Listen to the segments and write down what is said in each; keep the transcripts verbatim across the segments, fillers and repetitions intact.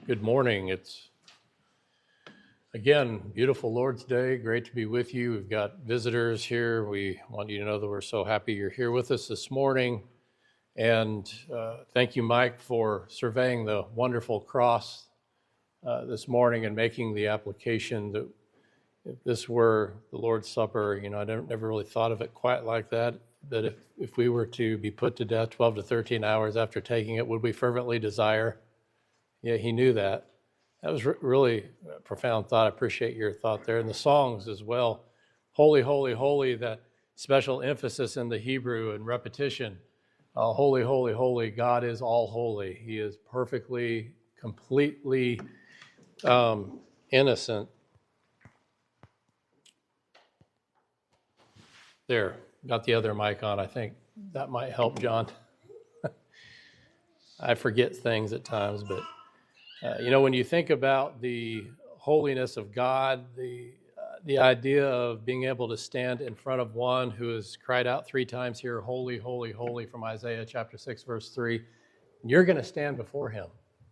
Good morning. It's, again, beautiful Lord's Day. Great to be with you. We've got visitors here. We want you to know that we're so happy you're here with us this morning. And uh, thank you, Mike, for surveying the wonderful cross uh, this morning and making the application that if this were the Lord's Supper, you know, I never, never really thought of it quite like that, that if, if we were to be put to death twelve to thirteen hours after taking it, would we fervently desire? Yeah, he knew that. That was re- really a profound thought. I appreciate your thought there. And the songs as well. Holy, holy, holy, that special emphasis in the Hebrew and repetition. Uh, holy, holy, holy, God is all holy. He is perfectly, completely um, innocent. There, got the other mic on. I think that might help, John. I forget things at times, but Uh, you know, when you think about the holiness of God, the uh, the idea of being able to stand in front of one who has cried out three times here, holy, holy, holy, from Isaiah chapter six, verse three, you're going to stand before him,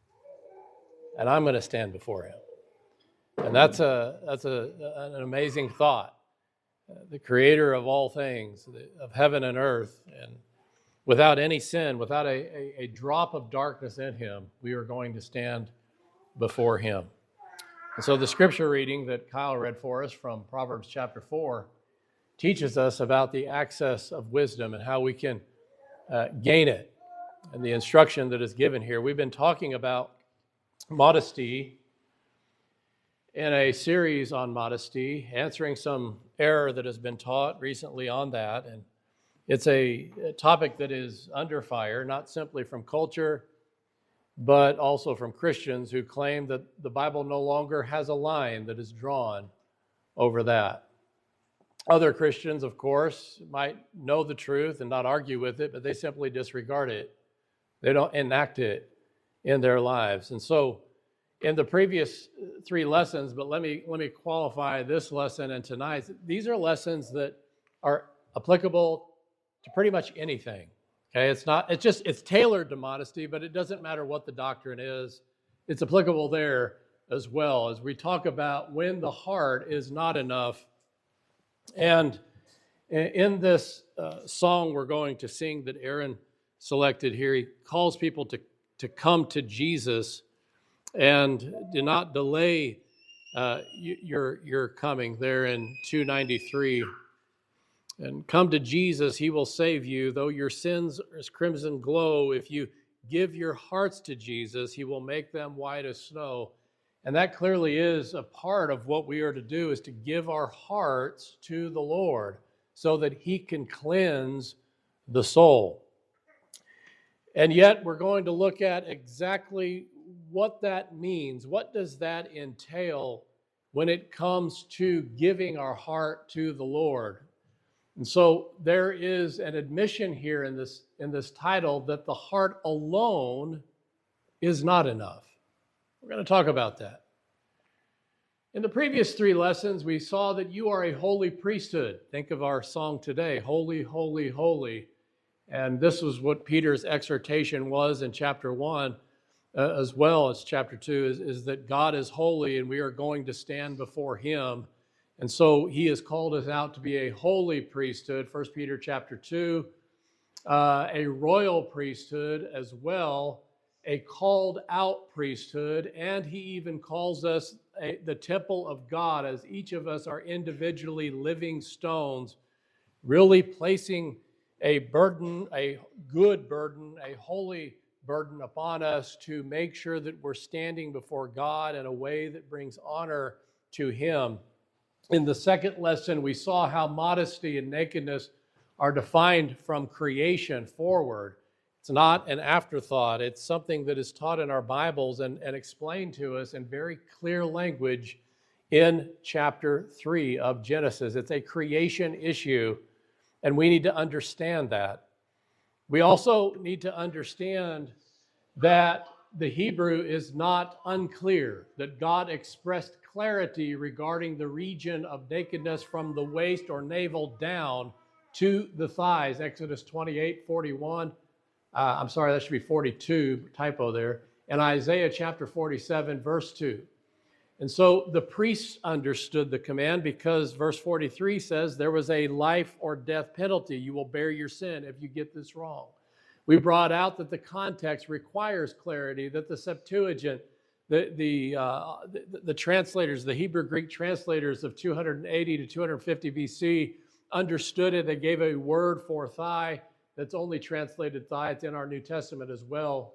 and I'm going to stand before him. And that's a that's a an amazing thought. Uh, the creator of all things, the, of heaven and earth, and without any sin, without a, a, a drop of darkness in him, we are going to stand before him. And so the scripture reading that Kyle read for us from Proverbs chapter four teaches us about the access of wisdom and how we can uh, gain it, and the instruction that is given here. We've been talking about modesty in a series on modesty, answering some error that has been taught recently on that. And it's a, a topic that is under fire, not simply from culture, but also from Christians who claim that the Bible no longer has a line that is drawn over that. Other Christians, of course, might know the truth and not argue with it, but they simply disregard it. They don't enact it in their lives. And so in the previous three lessons, but let me let me qualify this lesson and tonight's, these are lessons that are applicable to pretty much anything. Okay, it's not, it's just, it's tailored to modesty, but it doesn't matter what the doctrine is. It's applicable there as well as we talk about when the heart is not enough. And in this uh, song we're going to sing that Aaron selected here, he calls people to, to come to Jesus and do not delay uh, your, your coming there in two ninety-three. And come to Jesus, he will save you. Though your sins are as crimson glow, if you give your hearts to Jesus, he will make them white as snow. And that clearly is a part of what we are to do, is to give our hearts to the Lord so that he can cleanse the soul. And yet we're going to look at exactly what that means. What does that entail when it comes to giving our heart to the Lord? And so there is an admission here in this, in this title that the heart alone is not enough. We're going to talk about that. In the previous three lessons, we saw that you are a holy priesthood. Think of our song today, Holy, Holy, Holy. And this was what Peter's exhortation was in chapter one, uh, as well as chapter two, is, is that God is holy and we are going to stand before him. And so he has called us out to be a holy priesthood, First Peter chapter two, uh, a royal priesthood as well, a called out priesthood, and he even calls us a, the temple of God, as each of us are individually living stones, really placing a burden, a good burden, a holy burden upon us to make sure that we're standing before God in a way that brings honor to him. In the second lesson, we saw how modesty and nakedness are defined from creation forward. It's not an afterthought. It's something that is taught in our Bibles and, and explained to us in very clear language in chapter three of Genesis. It's a creation issue, and we need to understand that. We also need to understand that the Hebrew is not unclear, that God expressed clarity regarding the region of nakedness from the waist or navel down to the thighs. Exodus twenty-eight, forty-one. Uh, I'm sorry, that should be forty-two, typo there. and Isaiah chapter forty-seven, verse two. And so the priests understood the command because verse forty-three says there was a life or death penalty. You will bear your sin if you get this wrong. We brought out that the context requires clarity, that the Septuagint, the, the, uh, the, the translators, the Hebrew Greek translators of two eighty to two fifty B C understood it. They gave a word for thigh that's only translated thigh. It's in our New Testament as well.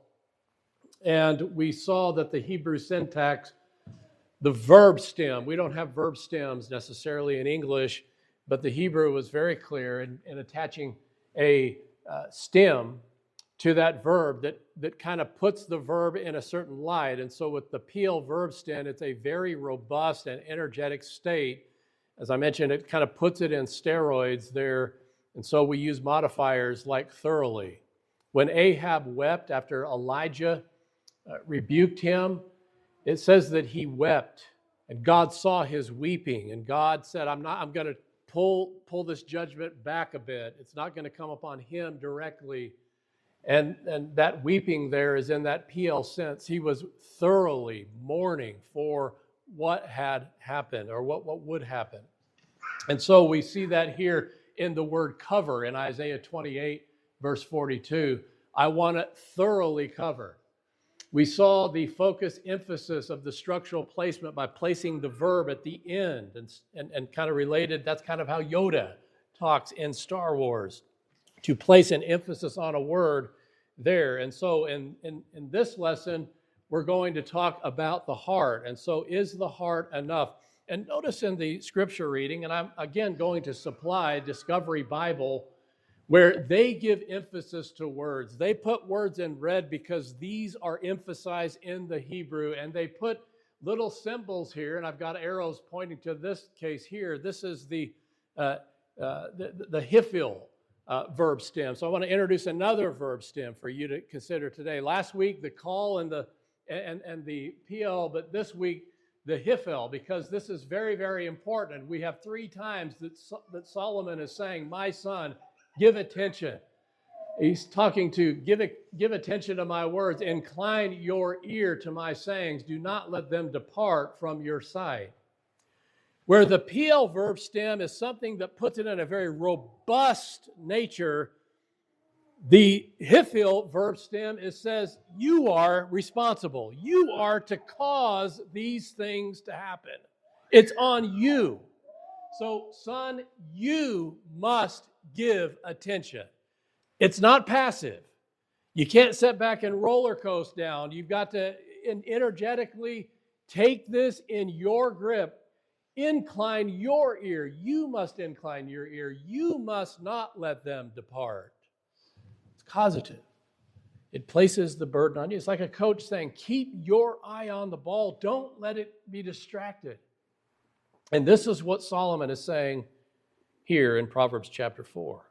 And we saw that the Hebrew syntax, the verb stem, we don't have verb stems necessarily in English, but the Hebrew was very clear in, in attaching a uh, stem to that verb that, that kind of puts the verb in a certain light. And so with the Peel verb stem, it's a very robust and energetic state. As I mentioned, it kind of puts it in steroids there. And so we use modifiers like thoroughly. When Ahab wept after Elijah uh, rebuked him, it says that he wept, and God saw his weeping, and God said, I'm not, I'm going to pull, pull this judgment back a bit. It's not going to come upon him directly. And, and that weeping there is in that P L sense. He was thoroughly mourning for what had happened or what, what would happen. And so we see that here in the word cover in Isaiah twenty-eight, verse forty-two. I want to thoroughly cover. We saw the focus emphasis of the structural placement by placing the verb at the end and, and, and kind of related. That's kind of how Yoda talks in Star Wars, to place an emphasis on a word there. And so in, in, in this lesson, we're going to talk about the heart. And so is the heart enough? And notice in the scripture reading, and I'm again going to supply Discovery Bible, where they give emphasis to words. They put words in red because these are emphasized in the Hebrew, and they put little symbols here, and I've got arrows pointing to this case here. This is the uh, uh, the, the hifil uh, verb stem. So I want to introduce another verb stem for you to consider today. Last week, the call and the and, and the P L, but this week, the hifil, because this is very, very important. We have three times that, that Solomon is saying, my son, give attention. He's talking to give, give attention to my words. Incline your ear to my sayings. Do not let them depart from your sight. Where the P L verb stem is something that puts it in a very robust nature, the hifil verb stem, it says you are responsible. You are to cause these things to happen. It's on you. So, son, you must give attention. It's not passive. You can't sit back and roller coast down. You've got to energetically take this in your grip. Incline your ear. You must incline your ear. You must not let them depart. It's causative. It places the burden on you. It's like a coach saying, keep your eye on the ball. Don't let it be distracted. And this is what Solomon is saying here in Proverbs chapter four.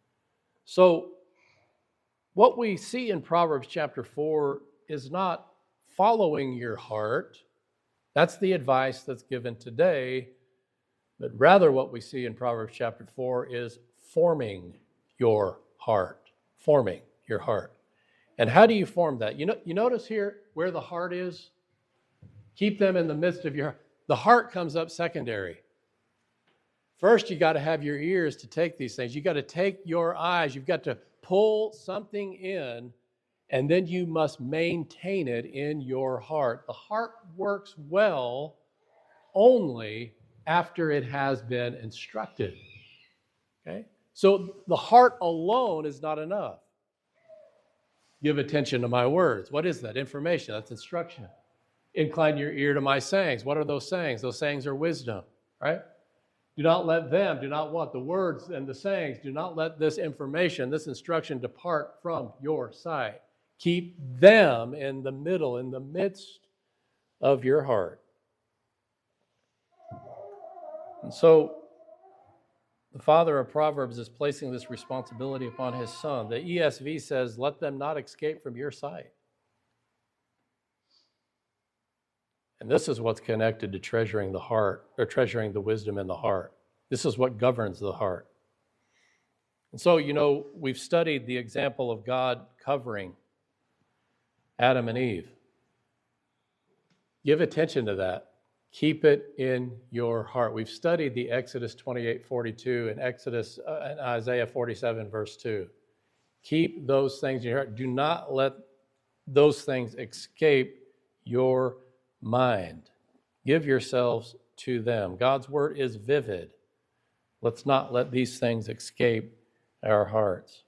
So what we see in Proverbs chapter four is not following your heart. That's the advice that's given today. But rather what we see in Proverbs chapter four is forming your heart. Forming your heart. And how do you form that? You know, you notice here where the heart is? Keep them in the midst of your heart. The heart comes up secondary. First, you got to have your ears to take these things. You got to take your eyes. You've got to pull something in, and then you must maintain it in your heart. The heart works well only after it has been instructed. Okay? So the heart alone is not enough. Give attention to my words. What is that? Information. That's instruction. Incline your ear to my sayings. What are those sayings? Those sayings are wisdom, right? Do not let them, do not what? The words and the sayings, do not let this information, this instruction depart from your sight. Keep them in the middle, in the midst of your heart. And so the father of Proverbs is placing this responsibility upon his son. The E S V says, let them not escape from your sight. And this is what's connected to treasuring the heart, or treasuring the wisdom in the heart. This is what governs the heart. And so, you know, we've studied the example of God covering Adam and Eve. Give attention to that. Keep it in your heart. We've studied the Exodus twenty-eight forty-two and Exodus uh, and Isaiah forty-seven verse two. Keep those things in your heart. Do not let those things escape your mind. Give yourselves to them. God's word is vivid. Let's not let these things escape our hearts.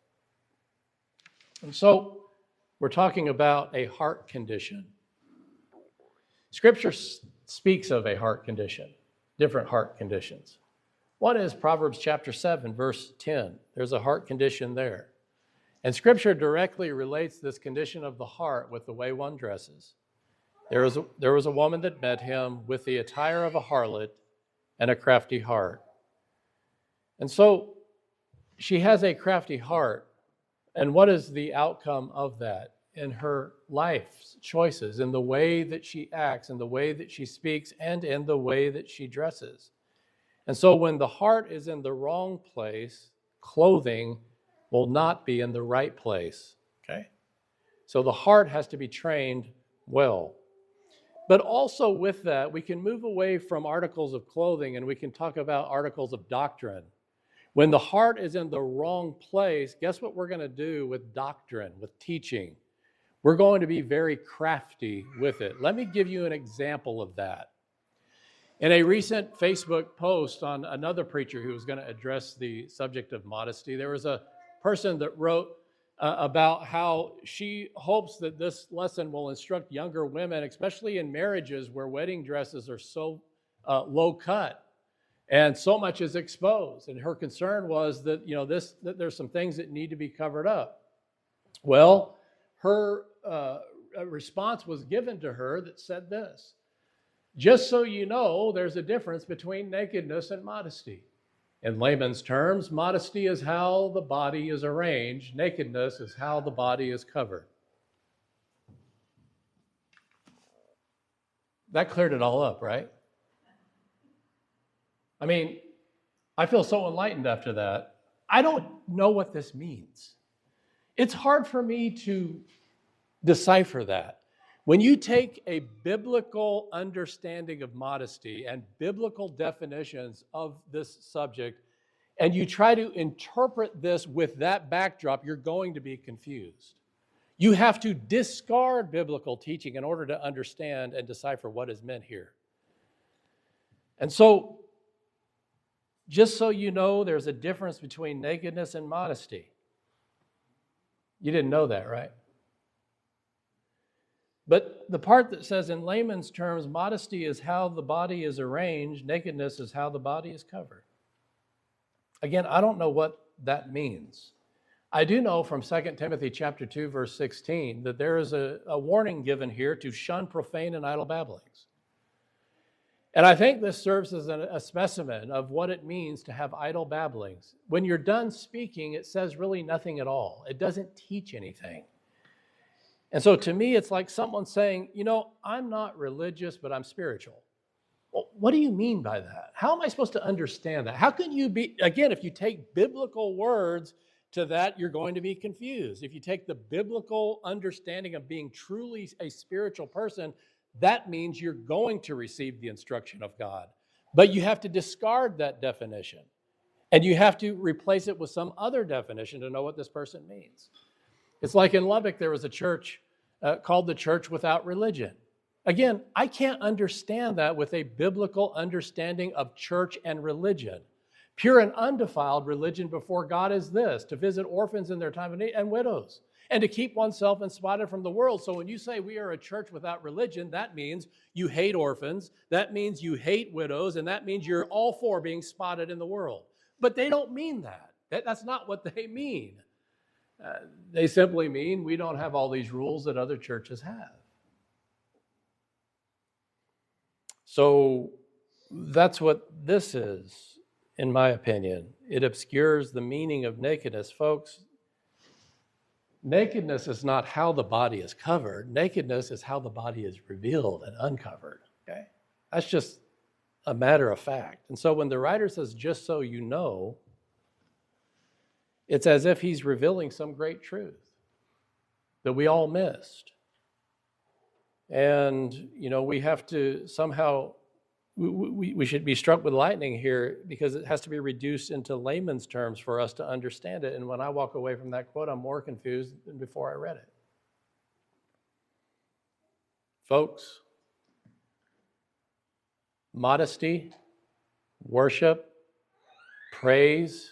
And so we're talking about a heart condition. Scripture speaks of a heart condition, different heart conditions. One is Proverbs chapter seven, verse ten. There's a heart condition there. And Scripture directly relates this condition of the heart with the way one dresses. There was a, there was a woman that met him with the attire of a harlot and a crafty heart. And so she has a crafty heart. And what is the outcome of that? In her life's choices, in the way that she acts, in the way that she speaks, and in the way that she dresses. And so when the heart is in the wrong place, clothing will not be in the right place. Okay? So the heart has to be trained well. But also with that, we can move away from articles of clothing and we can talk about articles of doctrine. When the heart is in the wrong place, guess what we're going to do with doctrine, with teaching? We're going to be very crafty with it. Let me give you an example of that. In a recent Facebook post on another preacher who was going to address the subject of modesty, there was a person that wrote uh, about how she hopes that this lesson will instruct younger women, especially in marriages where wedding dresses are so uh, low cut and so much is exposed. And her concern was that, you know, this that there's some things that need to be covered up. Well, her uh, response was given to her that said this: just so you know, there's a difference between nakedness and modesty. In layman's terms, modesty is how the body is arranged. Nakedness is how the body is covered. That cleared it all up, right? I mean, I feel so enlightened after that. I don't know what this means. It's hard for me to decipher that. When you take a biblical understanding of modesty and biblical definitions of this subject, and you try to interpret this with that backdrop, you're going to be confused. You have to discard biblical teaching in order to understand and decipher what is meant here. And so, just so you know, there's a difference between nakedness and modesty. You didn't know that, right? But the part that says in layman's terms, modesty is how the body is arranged, nakedness is how the body is covered. Again, I don't know what that means. I do know from Second Timothy chapter two, verse sixteen, that there is a, a warning given here to shun profane and idle babblings. And I think this serves as a, a specimen of what it means to have idle babblings. When you're done speaking, it says really nothing at all. It doesn't teach anything. And so to me, it's like someone saying, you know, I'm not religious, but I'm spiritual. Well, what do you mean by that? How am I supposed to understand that? How can you be, again, if you take biblical words to that, you're going to be confused. If you take the biblical understanding of being truly a spiritual person, that means you're going to receive the instruction of God. But you have to discard that definition. And you have to replace it with some other definition to know what this person means. It's like in Lubbock, there was a church uh, called the Church Without Religion. Again, I can't understand that with a biblical understanding of church and religion. Pure and undefiled religion before God is this: to visit orphans in their time of need and widows, and to keep oneself unspotted from the world. So when you say we are a church without religion, that means you hate orphans, that means you hate widows, and that means you're all for being spotted in the world. But they don't mean that. that that's not what they mean. Uh, they simply mean we don't have all these rules that other churches have. So that's what this is, in my opinion. It obscures the meaning of nakedness. Folks, nakedness is not how the body is covered. Nakedness is how the body is revealed and uncovered. Okay? That's just a matter of fact. And so when the writer says, just so you know, it's as if he's revealing some great truth that we all missed. And, you know, we have to somehow, we, we, we should be struck with lightning here because it has to be reduced into layman's terms for us to understand it. And when I walk away from that quote, I'm more confused than before I read it. Folks, modesty, worship, praise,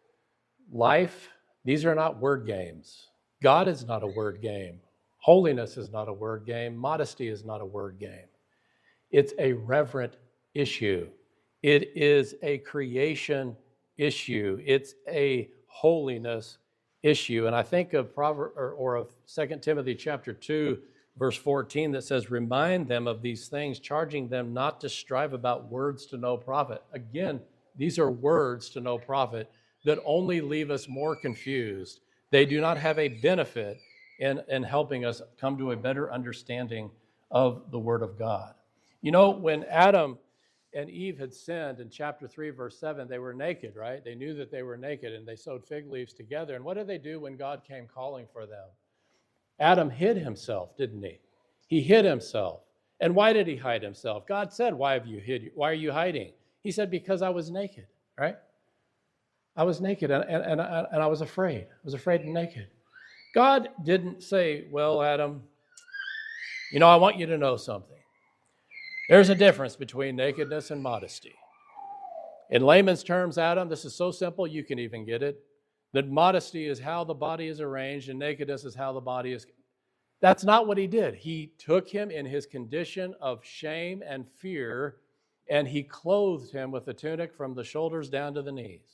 life, these are not word games. God is not a word game. Holiness is not a word game. Modesty is not a word game. It's a reverent issue. It is a creation issue. It's a holiness issue. And I think of Proverbs or, or of Second Timothy chapter two, verse fourteen, that says, remind them of these things, charging them not to strive about words to no profit. Again, these are words to no profit that only leave us more confused. They do not have a benefit in, in helping us come to a better understanding of the Word of God. You know, when Adam and Eve had sinned in chapter three, verse seven, they were naked, right? They knew that they were naked, and they sewed fig leaves together. And what did they do when God came calling for them? Adam hid himself, didn't he? He hid himself. And why did he hide himself? God said, why have you hid? Why are you hiding? He said, because I was naked, right? I was naked, and, and, and, I, and I was afraid. I was afraid and naked. God didn't say, well, Adam, you know, I want you to know something. There's a difference between nakedness and modesty. In layman's terms, Adam, this is so simple you can even get it, that modesty is how the body is arranged and nakedness is how the body is. That's not what he did. He took him in his condition of shame and fear, and he clothed him with a tunic from the shoulders down to the knees.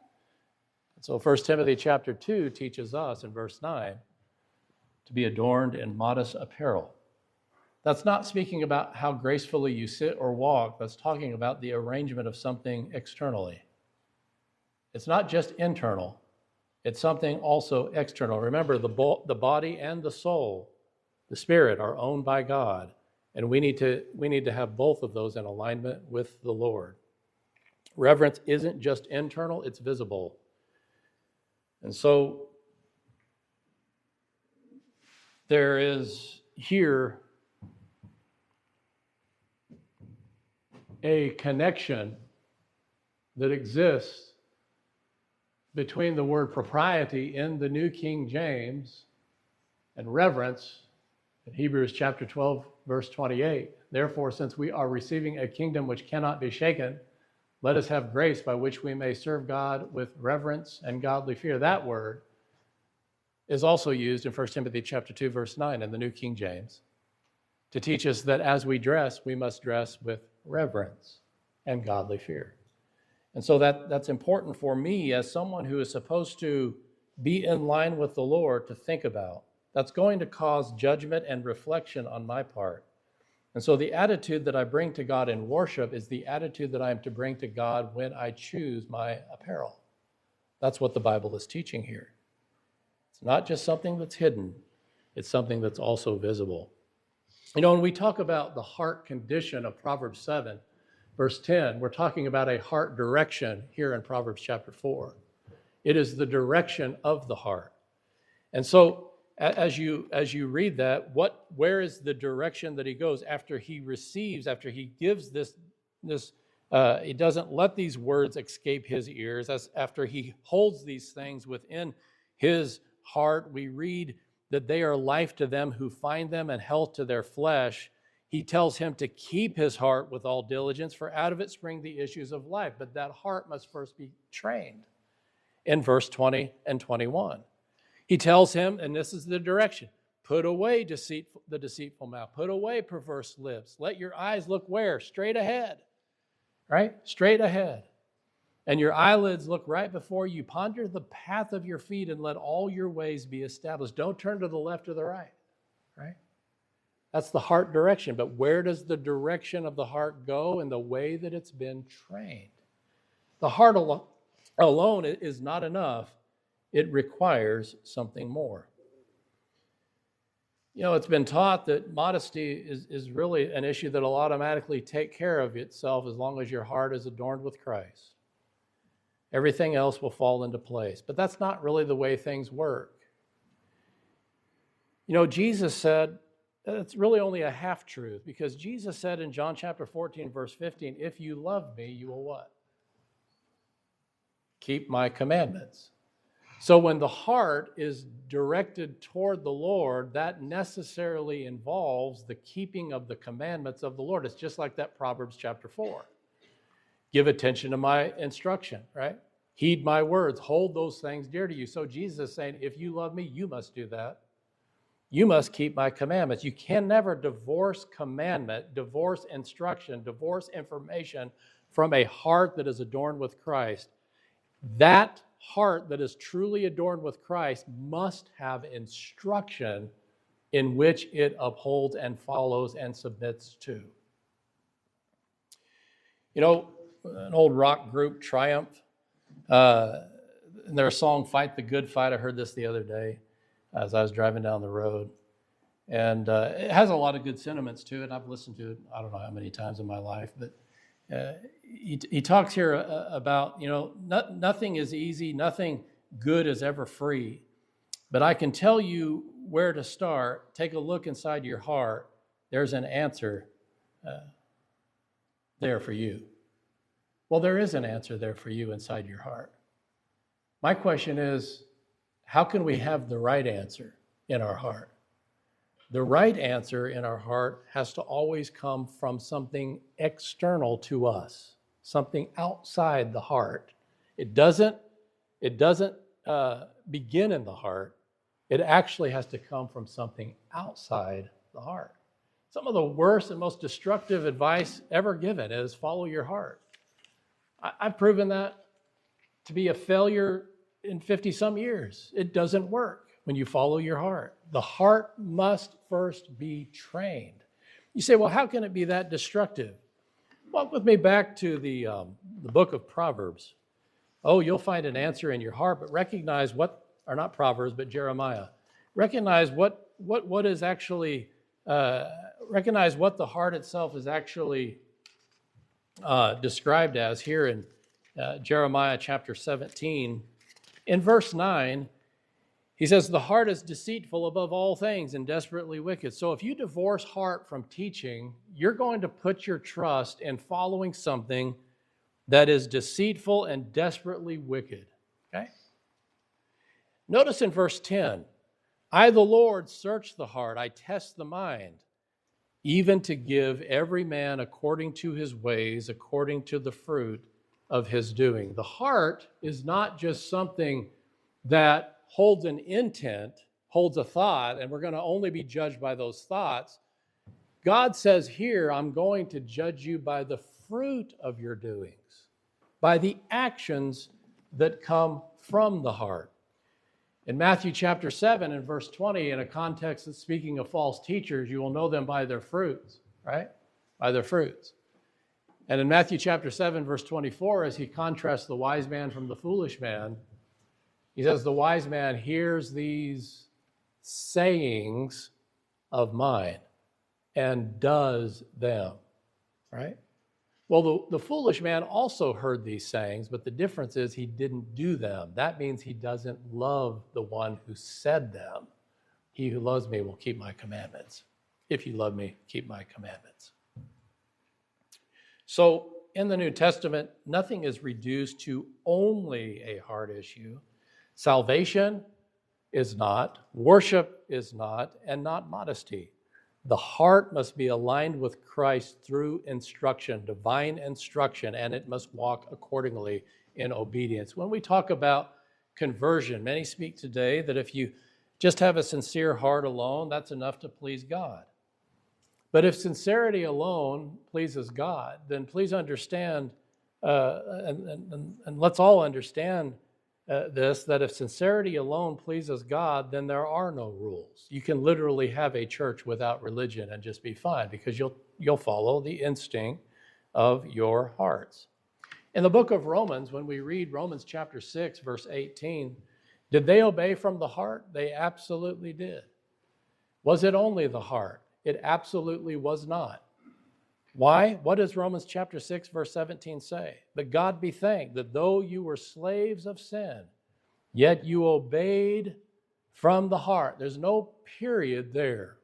So First Timothy chapter two teaches us in verse nine to be adorned in modest apparel. That's not speaking about how gracefully you sit or walk. That's talking about the arrangement of something externally. It's not just internal. It's something also external. Remember, the, bo- the body and the soul, the spirit, are owned by God, and we need to we need to have both of those in alignment with the Lord. Reverence isn't just internal, it's visible. And so there is here a connection that exists between the word propriety in the New King James and reverence in Hebrews chapter twelve, verse twenty-eight. Therefore, since we are receiving a kingdom which cannot be shaken, let us have grace by which we may serve God with reverence and godly fear. That word is also used in First Timothy chapter two, verse nine in the New King James to teach us that as we dress, we must dress with reverence and godly fear. And so that, that's important for me as someone who is supposed to be in line with the Lord to think about. That's going to cause judgment and reflection on my part. And so the attitude that I bring to God in worship is the attitude that I am to bring to God when I choose my apparel. That's what the Bible is teaching here. It's not just something that's hidden. It's something that's also visible. You know, when we talk about the heart condition of Proverbs seven, verse ten, we're talking about a heart direction here in Proverbs chapter four. It is the direction of the heart. And so as you as you read that, what where is the direction that he goes after he receives, after he gives this, this uh, he doesn't let these words escape his ears. As after he holds these things within his heart, we read that they are life to them who find them and health to their flesh. He tells him to keep his heart with all diligence, for out of it spring the issues of life. But that heart must first be trained in verse twenty and twenty-one. He tells him, and this is the direction, put away deceitful, the deceitful mouth, put away perverse lips. Let your eyes look where? Straight ahead, right? Straight ahead. And your eyelids look right before you. Ponder the path of your feet and let all your ways be established. Don't turn to the left or the right, right? That's the heart direction. But where does the direction of the heart go? In the way that it's been trained. The heart al- alone is not enough. It requires something more. You know, it's been taught that modesty is, is really an issue that will automatically take care of itself as long as your heart is adorned with Christ. Everything else will fall into place. But that's not really the way things work. You know, Jesus said It's really only a half-truth, because Jesus said in John chapter fourteen, verse fifteen, if you love me, you will what? Keep my commandments. So when the heart is directed toward the Lord, that necessarily involves the keeping of the commandments of the Lord. It's just like that Proverbs chapter four. Give attention to my instruction, right? Heed my words. Hold those things dear to you. So Jesus is saying, if you love me, you must do that. You must keep my commandments. You can never divorce commandment, divorce instruction, divorce information from a heart that is adorned with Christ. That heart that is truly adorned with Christ must have instruction in which it upholds and follows and submits to. You know, an old rock group, Triumph, uh, in their song, Fight the Good Fight, I heard this the other day as I was driving down the road. And uh, it has a lot of good sentiments to it. I've listened to it, I don't know how many times in my life, but uh, he, he talks here uh, about, you know, not, nothing is easy, nothing good is ever free. But I can tell you where to start. Take a look inside your heart. There's an answer uh, there for you. Well, there is an answer there for you inside your heart. My question is, how can we have the right answer in our heart? The right answer in our heart has to always come from something external to us, something outside the heart. It doesn't, it doesn't uh, begin in the heart. It actually has to come from something outside the heart. Some of the worst and most destructive advice ever given is follow your heart. I, I've proven that to be a failure in fifty some years. It doesn't work when you follow your heart. The heart must first be trained. You say, well, how can it be that destructive? Walk with me back to the, um, the book of Proverbs. Oh, you'll find an answer in your heart, but recognize what, or not Proverbs, but Jeremiah. Recognize what, what, what is actually, uh, recognize what the heart itself is actually uh, described as here in uh, Jeremiah chapter seventeen. In verse nine, he says, the heart is deceitful above all things and desperately wicked. So if you divorce heart from teaching, you're going to put your trust in following something that is deceitful and desperately wicked. Okay? Notice in verse ten, I, the Lord, search the heart, I test the mind, even to give every man according to his ways, according to the fruit of his doing. The heart is not just something that holds an intent, holds a thought, and we're going to only be judged by those thoughts. God says here, I'm going to judge you by the fruit of your doings, by the actions that come from the heart. In Matthew chapter seven and verse twenty, in a context that's speaking of false teachers, you will know them by their fruits, right? By their fruits. And in Matthew chapter seven, verse twenty-four, as he contrasts the wise man from the foolish man, he says, the wise man hears these sayings of mine and does them, right? Well, the, the foolish man also heard these sayings, but the difference is he didn't do them. That means he doesn't love the one who said them. He who loves me will keep my commandments. If you love me, keep my commandments. So in the New Testament, nothing is reduced to only a heart issue. Salvation is not, worship is not, and not modesty. The heart must be aligned with Christ through instruction, divine instruction, and it must walk accordingly in obedience. When we talk about conversion, many speak today that if you just have a sincere heart alone, that's enough to please God. But if sincerity alone pleases God, then please understand, uh, and, and, and let's all understand uh, this, that if sincerity alone pleases God, then there are no rules. You can literally have a church without religion and just be fine because you'll, you'll follow the instinct of your hearts. In the book of Romans, when we read Romans chapter six, verse eighteen, did they obey from the heart? They absolutely did. Was it only the heart? It absolutely was not. Why? What does Romans chapter six, verse seventeen say? But God be thanked that though you were slaves of sin, yet you obeyed from the heart. There's no period there.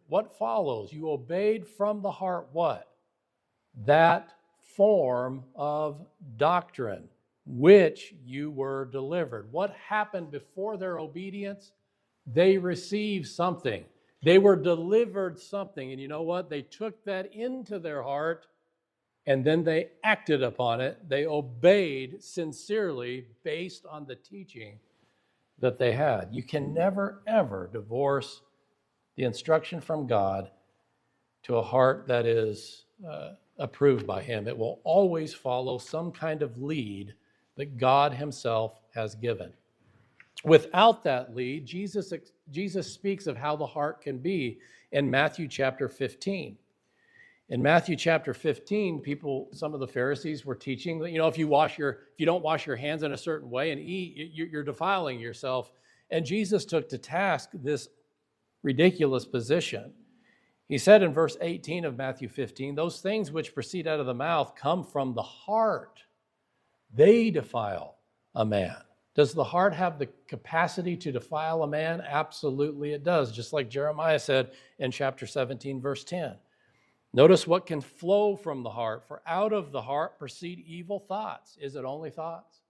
What follows? You obeyed from the heart what? That form of doctrine which you were delivered. What happened before their obedience? They received something. They were delivered something. And you know what? They took that into their heart and then they acted upon it. They obeyed sincerely based on the teaching that they had. You can never, ever divorce the instruction from God to a heart that is uh, approved by Him. It will always follow some kind of lead that God Himself has given. Without that lead, Jesus, Jesus speaks of how the heart can be in Matthew chapter fifteen. In Matthew chapter fifteen, people, some of the Pharisees were teaching that, you know, if you wash your, if you don't wash your hands in a certain way and eat, you're defiling yourself. And Jesus took to task this ridiculous position. He said in verse eighteen of Matthew fifteen, those things which proceed out of the mouth come from the heart. They defile a man. Does the heart have the capacity to defile a man? Absolutely it does, just like Jeremiah said in chapter seventeen, verse ten. Notice what can flow from the heart. For out of the heart proceed evil thoughts. Is it only thoughts?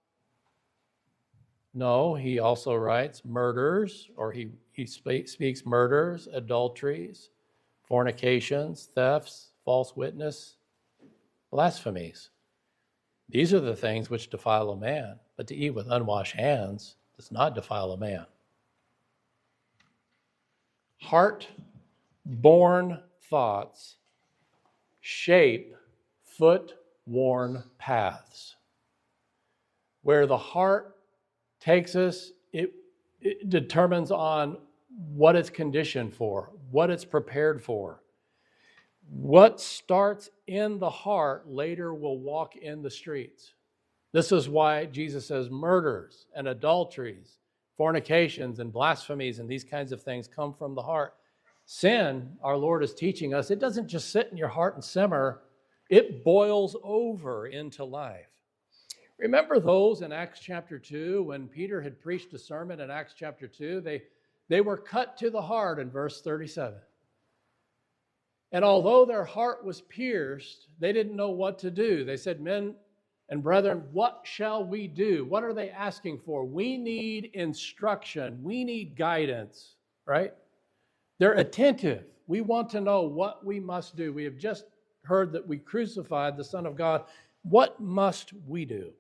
No, he also writes murders, or he, he speaks murders, adulteries, fornications, thefts, false witness, blasphemies. These are the things which defile a man, but to eat with unwashed hands does not defile a man. Heart-born thoughts shape foot-worn paths. Where the heart takes us, it, it determines on what it's conditioned for, what it's prepared for. What starts in the heart later will walk in the streets. This is why Jesus says murders and adulteries, fornications and blasphemies and these kinds of things come from the heart. Sin, our Lord is teaching us, it doesn't just sit in your heart and simmer, it boils over into life. Remember those in Acts chapter two, when Peter had preached a sermon in Acts chapter two, they, they were cut to the heart in verse thirty-seven. And although their heart was pierced, they didn't know what to do. They said, men and brethren, what shall we do? What are they asking for? We need instruction. We need guidance, right? They're attentive. We want to know what we must do. We have just heard that we crucified the Son of God. What must we do?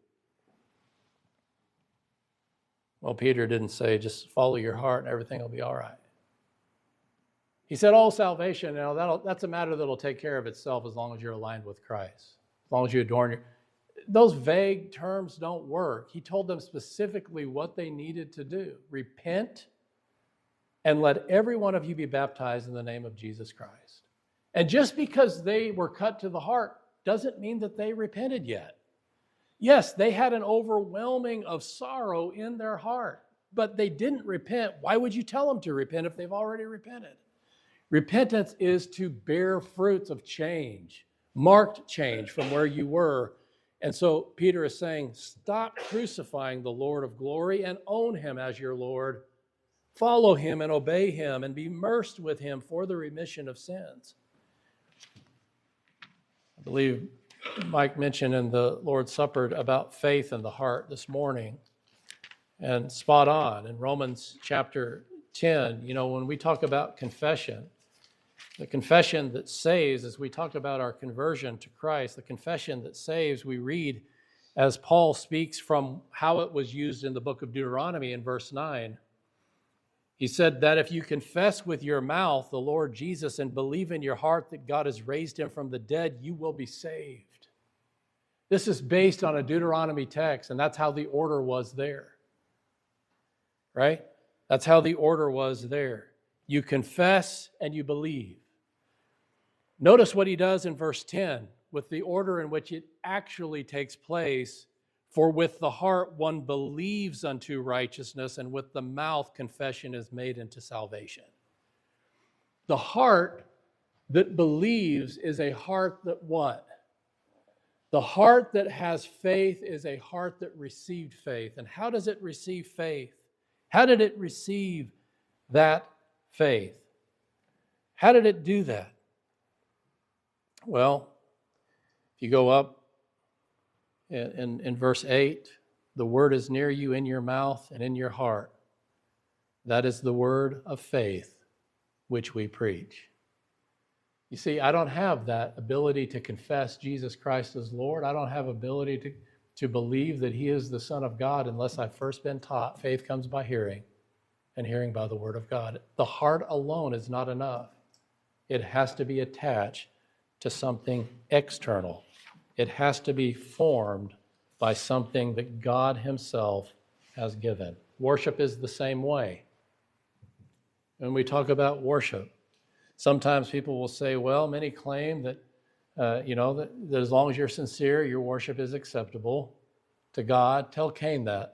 Well, Peter didn't say, just follow your heart and everything will be all right. He said, oh, salvation, you know, that'll, that's a matter that'll take care of itself as long as you're aligned with Christ, as long as you adorn your... Those vague terms don't work. He told them specifically what they needed to do. Repent and let every one of you be baptized in the name of Jesus Christ. And just because they were cut to the heart doesn't mean that they repented yet. Yes, they had an overwhelming of sorrow in their heart, but they didn't repent. Why would you tell them to repent if they've already repented? Repentance is to bear fruits of change, marked change from where you were. And so Peter is saying, stop crucifying the Lord of glory and own Him as your Lord. Follow Him and obey Him and be immersed with Him for the remission of sins. I believe Mike mentioned in the Lord's Supper about faith in the heart this morning. And spot on. In Romans chapter ten, you know, when we talk about confession, the confession that saves, as we talk about our conversion to Christ, the confession that saves, we read as Paul speaks from how it was used in the book of Deuteronomy in verse nine. He said that if you confess with your mouth the Lord Jesus and believe in your heart that God has raised Him from the dead, you will be saved. This is based on a Deuteronomy text, and that's how the order was there. Right? That's how the order was there. You confess and you believe. Notice what he does in verse ten with the order in which it actually takes place. For with the heart one believes unto righteousness, and with the mouth confession is made unto salvation. The heart that believes is a heart that what? The heart that has faith is a heart that received faith. And how does it receive faith? How did it receive that faith? How did it do that? Well, if you go up in, in, in verse eight, the word is near you in your mouth and in your heart. That is the word of faith which we preach. You see, I don't have that ability to confess Jesus Christ as Lord. I don't have ability to, to believe that he is the Son of God unless I've first been taught. Faith comes by hearing, and hearing by the word of God. The heart alone is not enough. It has to be attached to something external. It has to be formed by something that God himself has given. Worship is the same way. When we talk about worship, sometimes people will say, well, many claim that, uh, you know, that, that as long as you're sincere, your worship is acceptable to God. Tell Cain that.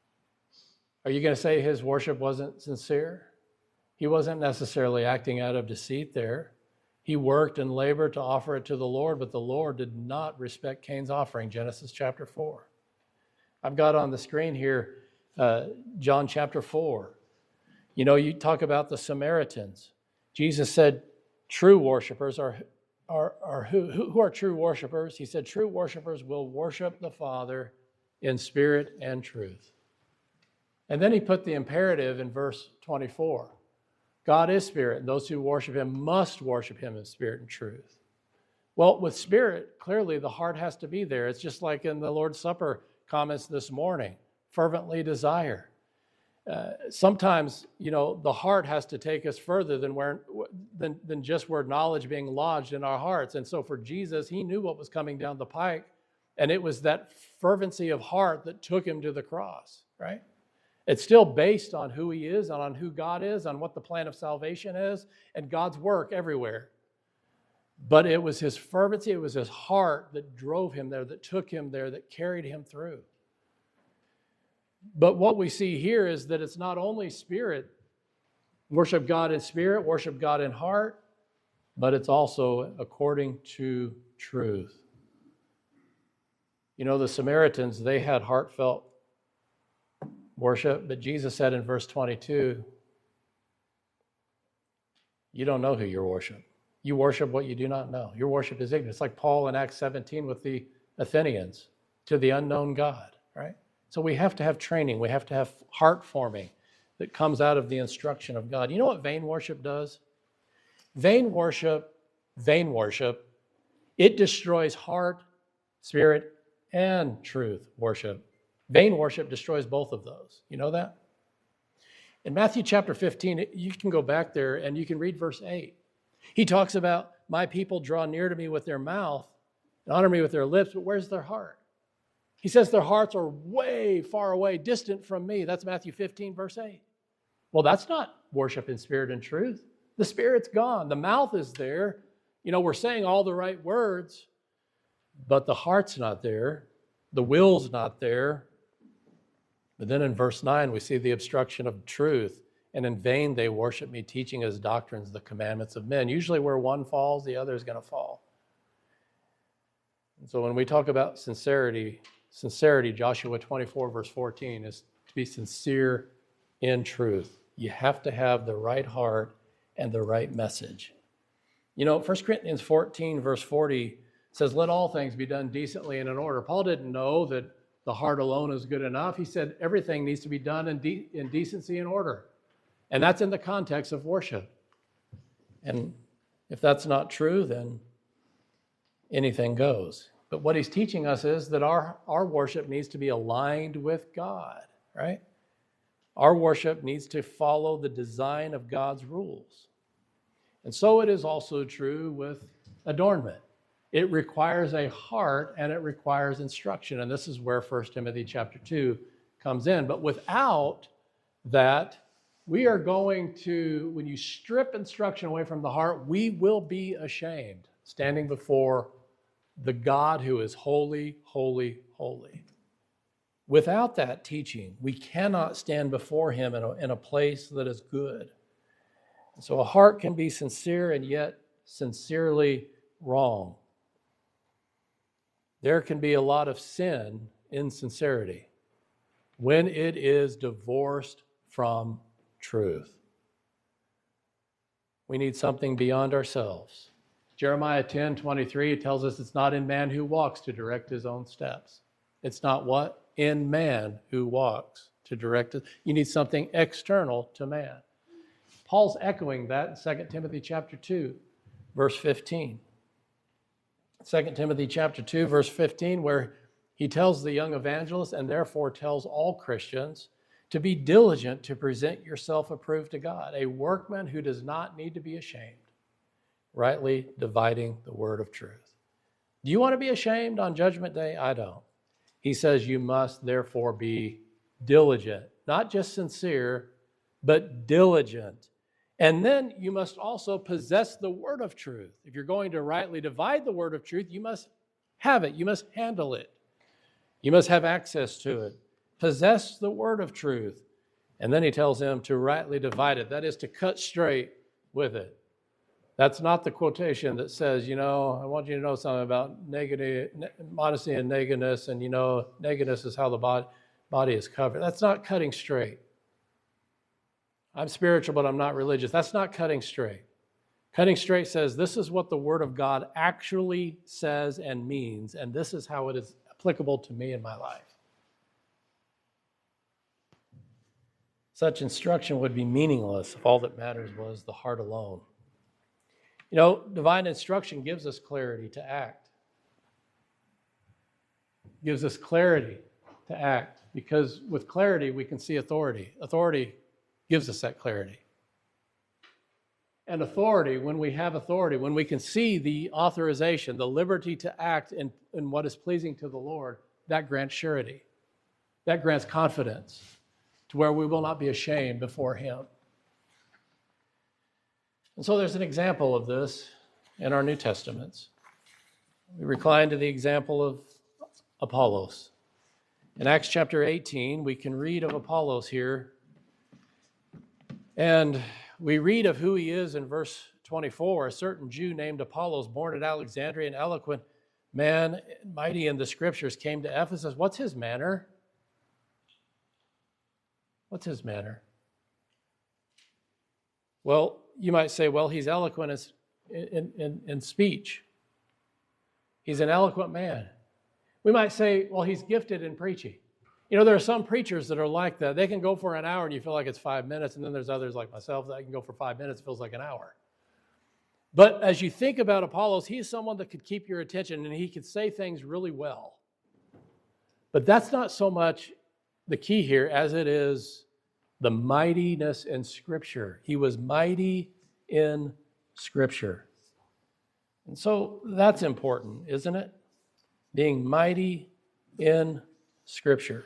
Are you going to say his worship wasn't sincere? He wasn't necessarily acting out of deceit there. He worked and labored to offer it to the Lord, but the Lord did not respect Cain's offering, Genesis chapter four. I've got on the screen here, uh, John chapter four. You know, you talk about the Samaritans. Jesus said, true worshipers are, are, are who, who are true worshipers? He said, true worshipers will worship the Father in spirit and truth. And then he put the imperative in verse twenty-four. God is spirit, and those who worship him must worship him in spirit and truth. Well, with spirit, clearly the heart has to be there. It's just like in the Lord's Supper comments this morning, fervently desire. Uh, sometimes, you know, the heart has to take us further than where than, than just where knowledge being lodged in our hearts. And so for Jesus, he knew what was coming down the pike, and it was that fervency of heart that took him to the cross, right? It's still based on who he is and on who God is, on what the plan of salvation is, and God's work everywhere. But it was his fervency, it was his heart that drove him there, that took him there, that carried him through. But what we see here is that it's not only spirit, worship God in spirit, worship God in heart, but it's also according to truth. You know, the Samaritans, they had heartfelt worship, but Jesus said in verse twenty-two, you don't know who you worship. You worship what you do not know. Your worship is ignorant. It's like Paul in Acts seventeen with the Athenians, to the unknown God, right? So we have to have training. We have to have heart forming that comes out of the instruction of God. You know what vain worship does? Vain worship, vain worship, it destroys heart, spirit, and truth worship. Vain worship destroys both of those. You know that? In Matthew chapter fifteen, you can go back there and you can read verse eight. He talks about, my people draw near to me with their mouth and honor me with their lips, but where's their heart? He says their hearts are way far away, distant from me. That's Matthew fifteen, verse eight. Well, that's not worship in spirit and truth. The spirit's gone. The mouth is there. You know, we're saying all the right words, but the heart's not there. The will's not there. But then in verse nine, we see the obstruction of truth. And in vain they worship me, teaching as doctrines the commandments of men. Usually where one falls, the other is going to fall. And so when we talk about sincerity, sincerity, Joshua twenty-four, verse fourteen, is to be sincere in truth. You have to have the right heart and the right message. You know, First Corinthians fourteen, verse forty says, let all things be done decently and in order. Paul didn't know that the heart alone is good enough. He said everything needs to be done in, de- in decency and order. And that's in the context of worship. And if that's not true, then anything goes. But what he's teaching us is that our, our worship needs to be aligned with God, right? Our worship needs to follow the design of God's rules. And so it is also true with adornment. It requires a heart and it requires instruction. And this is where First Timothy chapter two comes in. But without that, we are going to, when you strip instruction away from the heart, we will be ashamed standing before the God who is holy, holy, holy. Without that teaching, we cannot stand before him in a, in a place that is good. So a heart can be sincere and yet sincerely wrong. There can be a lot of sin in sincerity when it is divorced from truth. We need something beyond ourselves. Jeremiah ten twenty-three tells us it's not in man who walks to direct his own steps. It's not what? In man who walks to direct it. You need something external to man. Paul's echoing that in Second Timothy chapter two, verse fifteen. Second Timothy chapter two, verse fifteen, where he tells the young evangelist, and therefore tells all Christians, to be diligent to present yourself approved to God, a workman who does not need to be ashamed, rightly dividing the word of truth. Do you want to be ashamed on Judgment Day? I don't. He says you must therefore be diligent, not just sincere, but diligent. And then you must also possess the word of truth. If you're going to rightly divide the word of truth, you must have it. You must handle it. You must have access to it. Possess the word of truth. And then he tells him to rightly divide it. That is to cut straight with it. That's not the quotation that says, you know, I want you to know something about negative, modesty and nakedness, and, you know, nakedness is how the body, body is covered. That's not cutting straight. I'm spiritual, but I'm not religious. That's not cutting straight. Cutting straight says this is what the Word of God actually says and means, and this is how it is applicable to me in my life. Such instruction would be meaningless if all that matters was the heart alone. You know, divine instruction gives us clarity to act. Gives us clarity to act, because with clarity we can see authority. Authority gives us that clarity. And authority, when we have authority, when we can see the authorization, the liberty to act in, in what is pleasing to the Lord, that grants surety. That grants confidence to where we will not be ashamed before Him. And so there's an example of this in our New Testaments. We recline to the example of Apollos. In Acts chapter eighteen, we can read of Apollos here. And we read of who he is in verse twenty-four. A certain Jew named Apollos, born at Alexandria, an eloquent man, mighty in the scriptures, came to Ephesus. What's his manner? What's his manner? Well, you might say, well, he's eloquent in, in, in speech. He's an eloquent man. We might say, well, he's gifted in preaching. You know, there are some preachers that are like that. They can go for an hour and you feel like it's five minutes, and then there's others like myself that can go for five minutes, it feels like an hour. But as you think about Apollos, he is someone that could keep your attention, and he could say things really well. But that's not so much the key here as it is the mightiness in Scripture. He was mighty in Scripture. And so that's important, isn't it? Being mighty in Scripture.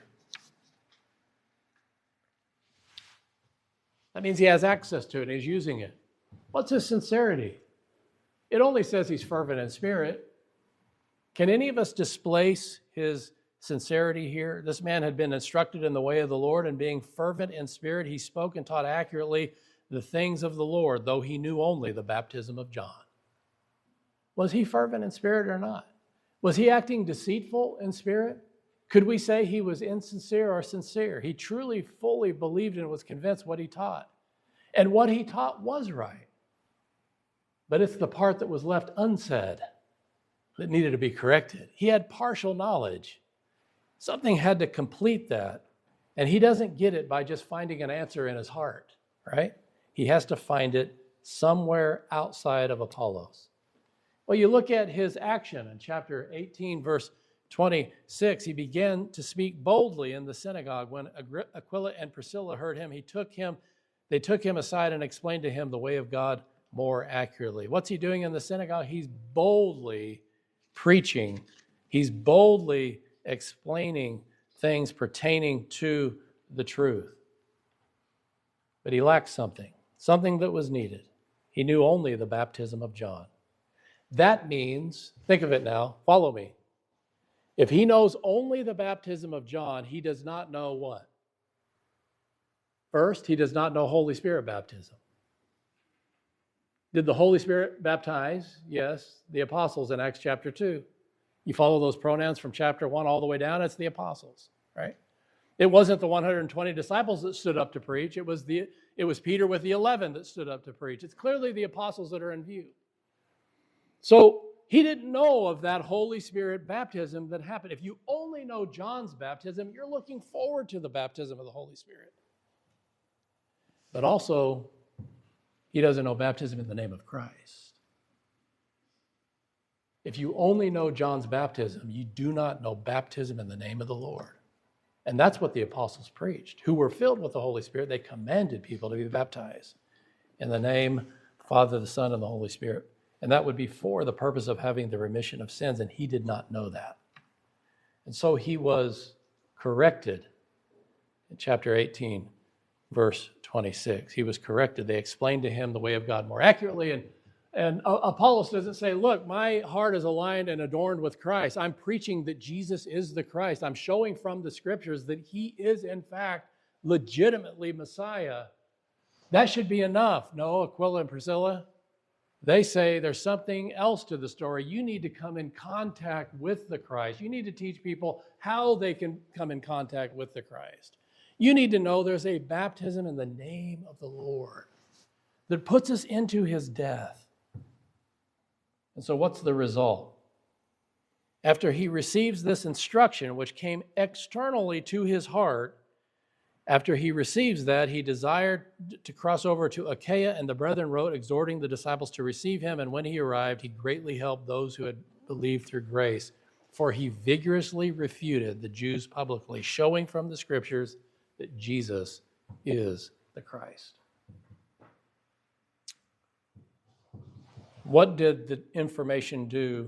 That means he has access to it and he's using it. What's his sincerity? It only says he's fervent in spirit. Can any of us displace his sincerity here? This man had been instructed in the way of the Lord, and being fervent in spirit, he spoke and taught accurately the things of the Lord, though he knew only the baptism of John. Was he fervent in spirit or not? Was he acting deceitful in spirit? Could we say he was insincere or sincere? He truly, fully believed and was convinced what he taught. And what he taught was right. But it's the part that was left unsaid that needed to be corrected. He had partial knowledge. Something had to complete that. And he doesn't get it by just finding an answer in his heart, right? He has to find it somewhere outside of Apollos. Well, you look at his action in chapter eighteen, verse twenty-six. He began to speak boldly in the synagogue. When Aquila and Priscilla heard him, he took him, they took him aside and explained to him the way of God more accurately. What's he doing in the synagogue? He's boldly preaching. He's boldly explaining things pertaining to the truth. But he lacked something, something that was needed. He knew only the baptism of John. That means, think of it now, follow me. If he knows only the baptism of John, he does not know what? First, he does not know Holy Spirit baptism. Did the Holy Spirit baptize? Yes, the apostles in Acts chapter two. You follow those pronouns from chapter one all the way down, it's the apostles, right? It wasn't the one hundred twenty disciples that stood up to preach. It was the, it was Peter with the eleven that stood up to preach. It's clearly the apostles that are in view. So he didn't know of that Holy Spirit baptism that happened. If you only know John's baptism, you're looking forward to the baptism of the Holy Spirit. But also, he doesn't know baptism in the name of Christ. If you only know John's baptism, you do not know baptism in the name of the Lord. And that's what the apostles preached, who were filled with the Holy Spirit. They commanded people to be baptized in the name, Father, the Son, and the Holy Spirit. And that would be for the purpose of having the remission of sins, and he did not know that. And so he was corrected in chapter eighteen, verse twenty-six. He was corrected. They explained to him the way of God more accurately. And, and Apollos doesn't say, look, my heart is aligned and adorned with Christ. I'm preaching that Jesus is the Christ. I'm showing from the scriptures that he is, in fact, legitimately Messiah. That should be enough. No, Aquila and Priscilla, they say there's something else to the story. You need to come in contact with the Christ. You need to teach people how they can come in contact with the Christ. You need to know there's a baptism in the name of the Lord that puts us into his death. And so what's the result? After he receives this instruction, which came externally to his heart, after he receives that, he desired to cross over to Achaia, and the brethren wrote, exhorting the disciples to receive him. And when he arrived, he greatly helped those who had believed through grace, for he vigorously refuted the Jews publicly, showing from the scriptures that Jesus is the Christ. What did the information do?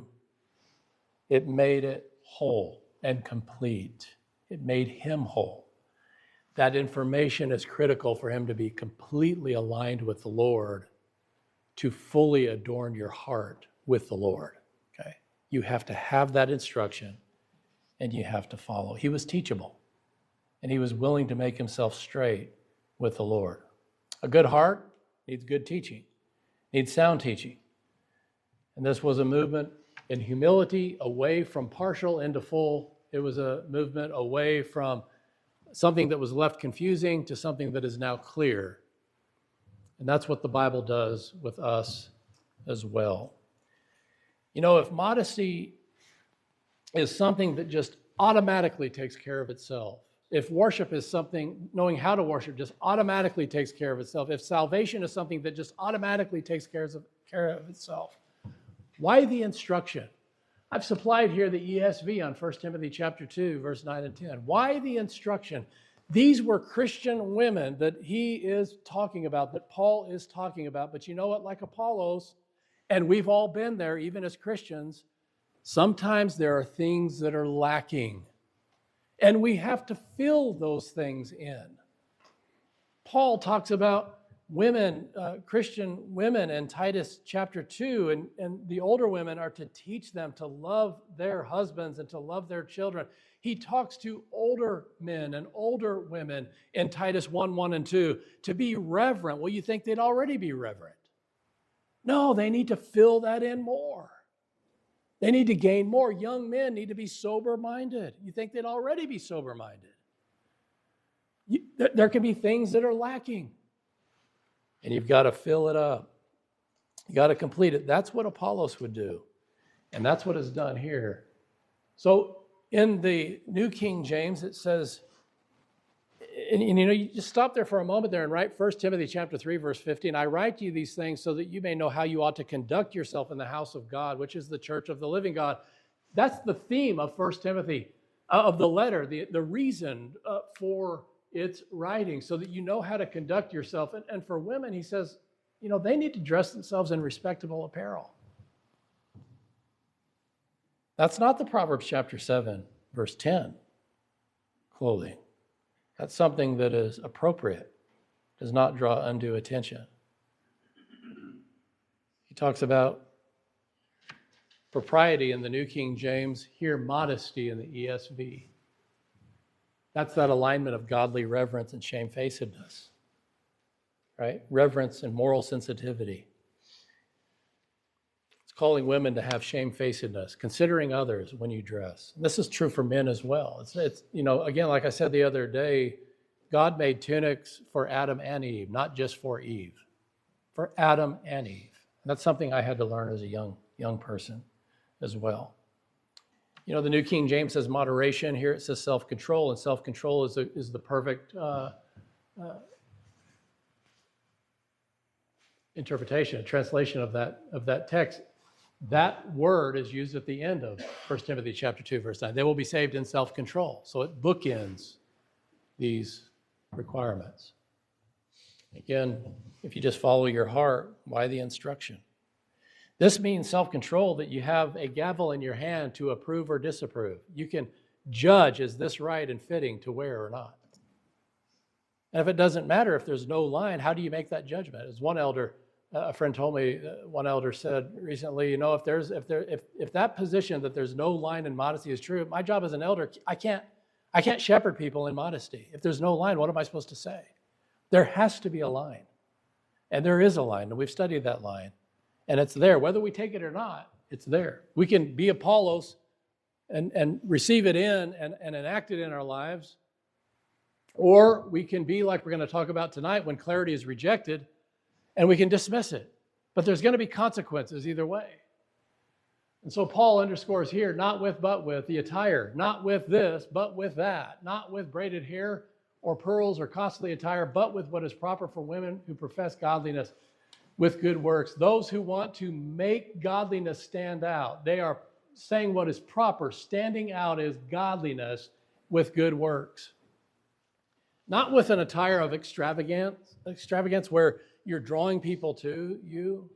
It made it whole and complete. It made him whole. That information is critical for him to be completely aligned with the Lord, to fully adorn your heart with the Lord. Okay? You have to have that instruction, and you have to follow. He was teachable, and he was willing to make himself straight with the Lord. A good heart needs good teaching, needs sound teaching. And this was a movement in humility, away from partial into full. It was a movement away from something that was left confusing to something that is now clear. And that's what the Bible does with us as well. You know, if modesty is something that just automatically takes care of itself, if worship is something, knowing how to worship just automatically takes care of itself, if salvation is something that just automatically takes care of, care of itself, why the instruction? I've supplied here the E S V on First Timothy chapter two, verse nine and ten. Why the instruction? These were Christian women that he is talking about, that Paul is talking about. But you know what? Like Apollos, and we've all been there, even as Christians, sometimes there are things that are lacking. And we have to fill those things in. Paul talks about women, uh, Christian women in Titus chapter two, and, and the older women are to teach them to love their husbands and to love their children. He talks to older men and older women in Titus one, one and two to be reverent. Well, you think they'd already be reverent. No, they need to fill that in more. They need to gain more. Young men need to be sober-minded. You think they'd already be sober-minded. You, there, there can be things that are lacking. And you've got to fill it up. You got to complete it. That's what Apollos would do. And that's what is done here. So in the New King James, it says, and, and you know, you just stop there for a moment there and write First Timothy chapter three, verse fifteen. I write to you these things so that you may know how you ought to conduct yourself in the house of God, which is the church of the living God. That's the theme of First Timothy, uh, of the letter, the, the reason uh, for its writing, so that you know how to conduct yourself. And, and for women, he says, you know, they need to dress themselves in respectable apparel. That's not the Proverbs chapter seven, verse ten, clothing. That's something that is appropriate, does not draw undue attention. He talks about propriety in the New King James, here modesty in the E S V. That's that alignment of godly reverence and shamefacedness, right? Reverence and moral sensitivity. It's calling women to have shamefacedness, considering others when you dress. And this is true for men as well. It's, it's, you know, again, like I said the other day, God made tunics for Adam and Eve, not just for Eve, for Adam and Eve. And that's something I had to learn as a young, young person as well. You know, the New King James says moderation. Here it says self-control, and self-control is, a, is the perfect uh, uh, interpretation, translation of that, of that text. That word is used at the end of First Timothy chapter two, verse nine. They will be saved in self-control. So it bookends these requirements. Again, if you just follow your heart, why the instruction? This means self-control, that you have a gavel in your hand to approve or disapprove. You can judge, is this right and fitting to wear or not? And if it doesn't matter, if there's no line, how do you make that judgment? As one elder, a friend told me, one elder said recently, you know, if there's if there if if that position that there's no line in modesty is true, my job as an elder, I can't I can't shepherd people in modesty. If there's no line, what am I supposed to say? There has to be a line. And there is a line, and we've studied that line. And it's there. Whether we take it or not, it's there. We can be Apollos and, and receive it in and, and enact it in our lives. Or we can be like we're going to talk about tonight, when clarity is rejected, and we can dismiss it. But there's going to be consequences either way. And so Paul underscores here, not with, but with, the attire, not with this, but with that, not with braided hair or pearls or costly attire, but with what is proper for women who profess godliness with good works. Those who want to make godliness stand out, they are saying what is proper. Standing out is godliness with good works. Not with an attire of extravagance, extravagance where you're drawing people to you,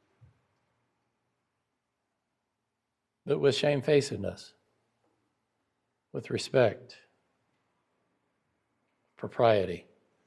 but with shamefacedness, with respect, propriety.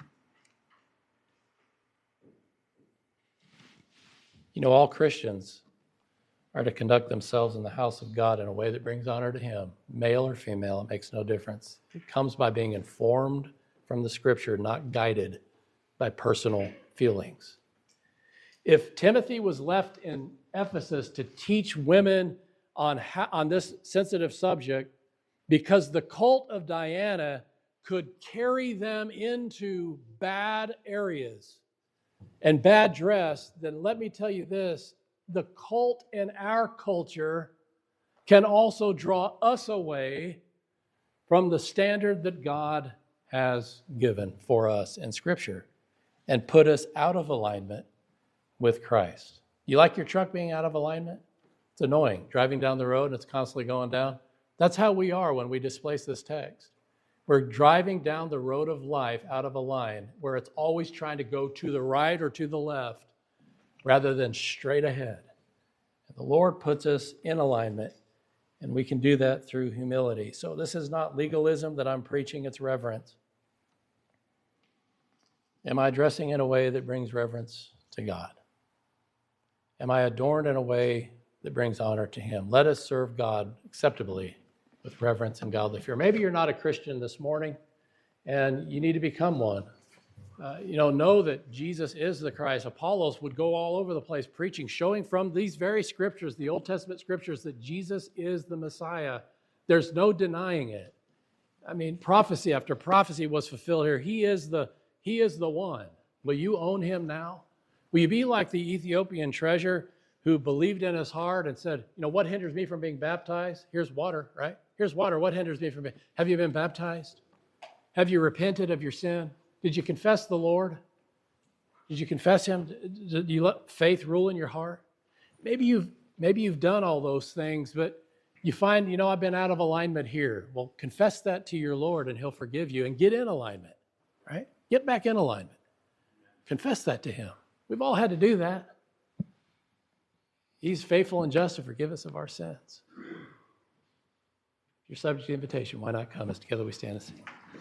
You know, all Christians are to conduct themselves in the house of God in a way that brings honor to Him, male or female, it makes no difference. It comes by being informed from the Scripture, not guided by personal feelings. If Timothy was left in Ephesus to teach women on, how, on this sensitive subject, because the cult of Diana could carry them into bad areas and bad dress, then let me tell you this, the cult in our culture can also draw us away from the standard that God has given for us in Scripture and put us out of alignment with Christ. You like your truck being out of alignment? It's annoying. Driving down the road and it's constantly going down. That's how we are when we displace this text. We're driving down the road of life out of a line where it's always trying to go to the right or to the left rather than straight ahead. And the Lord puts us in alignment, and we can do that through humility. So this is not legalism that I'm preaching, it's reverence. Am I dressing in a way that brings reverence to God? Am I adorned in a way that brings honor to Him? Let us serve God acceptably with reverence and godly fear. Maybe you're not a Christian this morning and you need to become one. Uh, you know, know that Jesus is the Christ. Apollos would go all over the place preaching, showing from these very scriptures, the Old Testament scriptures, that Jesus is the Messiah. There's no denying it. I mean, prophecy after prophecy was fulfilled here. He is the, he is the one. Will you own Him now? Will you be like the Ethiopian treasure who believed in his heart and said, you know, what hinders me from being baptized? Here's water, right? Here's water. What hinders me from being... Have you been baptized? Have you repented of your sin? Did you confess the Lord? Did you confess Him? Did you let faith rule in your heart? Maybe you've, maybe you've done all those things, but you find, you know, I've been out of alignment here. Well, confess that to your Lord and He'll forgive you and get in alignment, right? Get back in alignment. Confess that to Him. We've all had to do that. He's faithful and just to forgive us of our sins. If you're subject to the invitation, why not come as together we stand and sing?